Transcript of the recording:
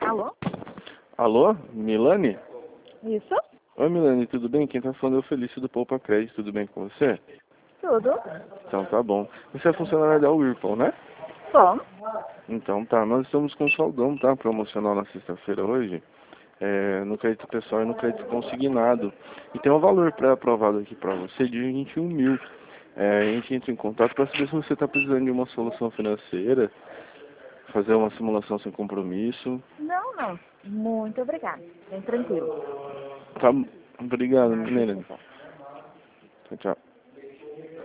Alô? Alô, Milane? Isso? Oi, Milane, tudo bem? Quem tá falando é o Felício do Poupa Crédito, tudo bem com você? Tudo? Então tá bom. Você é funcionário da Whirlpool, né? Bom. Então tá, nós estamos com saldão, tá? Promocional na sexta-feira hoje. No crédito pessoal e no crédito consignado. E tem um valor pré-aprovado aqui pra você de 21 mil. A gente entra em contato para saber se você está precisando de uma solução financeira, fazer uma simulação sem compromisso. Não, não. Muito obrigada. Bem tranquilo. Tá, obrigado, Ah, deixa Milane. eu ver. Tchau, tchau.